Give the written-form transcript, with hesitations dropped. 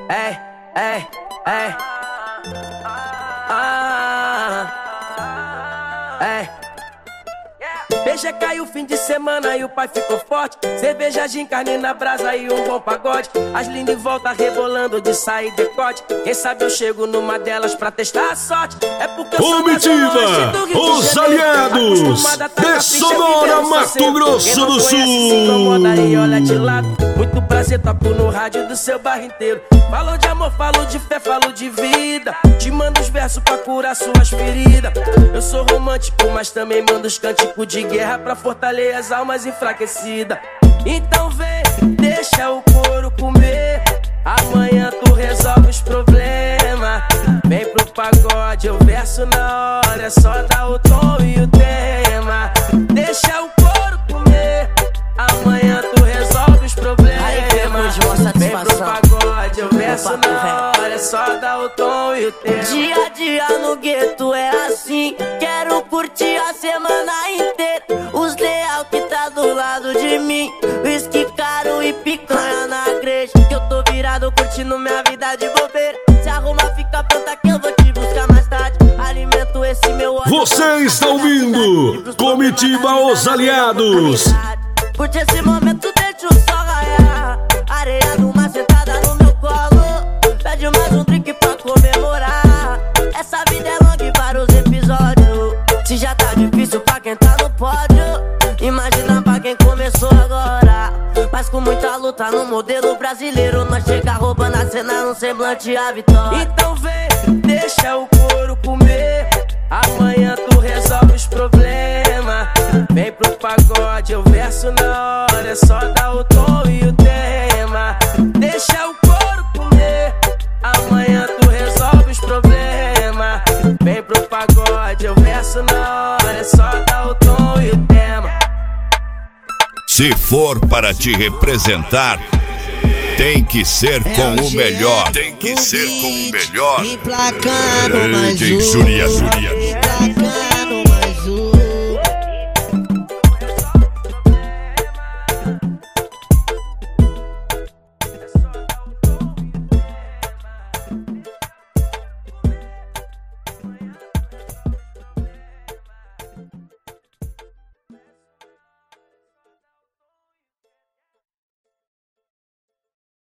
Ei, ei, ei. Ei. Beija caiu o fim de semana e o pai ficou forte. Cerveja, gin, carne na brasa e um bom pagode. As lindas em volta rebolando de sair decote. Quem sabe eu chego numa delas pra testar a sorte. É porque eu sou Comitiva, os aliados de Sonora, Mato Grosso do Sul. E olha de lado. Muito prazer, toco no rádio do seu bairro inteiro. Falou de amor, falo de fé, falo de vida. Te mando os versos pra curar suas feridas. Eu sou romântico, mas também mando os cânticos de guerra pra fortalecer as almas enfraquecidas. Então vem, deixa o couro comer. Amanhã tu resolve os problemas. Vem pro pagode, eu verso na hora. É só dar o tom e o tema. Deixa o couro comer. Amanhã tu resolve os problemas. Vem pro pagode, eu verso na hora. É só dar o tom e o tema. Dia a dia no gueto é assim. Quero curtir a semana inteira. Os leal que tá do lado de mim. Whisky caro e picanha na igreja. Que eu tô virado curtindo minha vida de bobeira. Se arruma, fica pronta que eu vou te buscar mais tarde. Alimento esse meu ódio. Você está ouvindo Comitiva Os Aliados. Curte esse momento, deixa o sol raiar. Areia numa sentada no meu colo. Pede mais um drink pra comemorar. Essa vida é longa e vários episódios. Se já tá difícil pra quem tá no pódio, imagina pra quem começou agora. Mas com muita luta no modelo brasileiro, nós chega roubando a cena no semblante a vitória. Então vem, deixa o couro comer. Amanhã tu resolve os problemas. Vem pro pagode, eu verso na hora. É só dar o tom e o tema. Deixa o couro comer. Amanhã tu resolve os problemas. Vem pro pagode, eu verso na hora. É só dar o tom e o tema. Se for para te representar, tem que ser com o melhor. Tem que ser com o melhor. Emplacando mais DJ Surya.